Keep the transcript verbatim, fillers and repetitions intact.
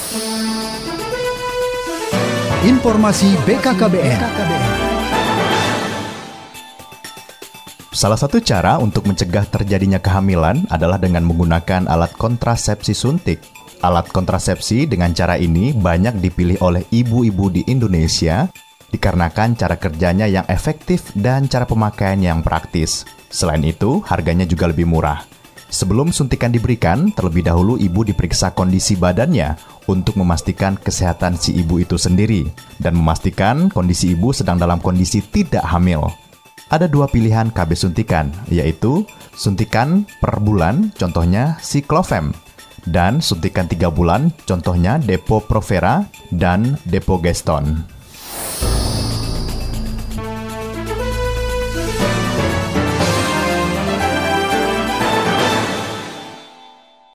Informasi B K K B N. Salah satu cara untuk mencegah terjadinya kehamilan adalah dengan menggunakan alat kontrasepsi suntik. Alat kontrasepsi dengan cara ini banyak dipilih oleh ibu-ibu di Indonesia dikarenakan cara kerjanya yang efektif dan cara pemakaian yang praktis. Selain itu, harganya juga lebih murah. Sebelum suntikan diberikan, terlebih dahulu ibu diperiksa kondisi badannya untuk memastikan kesehatan si ibu itu sendiri dan memastikan kondisi ibu sedang dalam kondisi tidak hamil. Ada dua pilihan K B suntikan, yaitu suntikan per bulan, contohnya Cyclophem, dan suntikan tiga bulan, contohnya Depo-Provera dan Depogeston.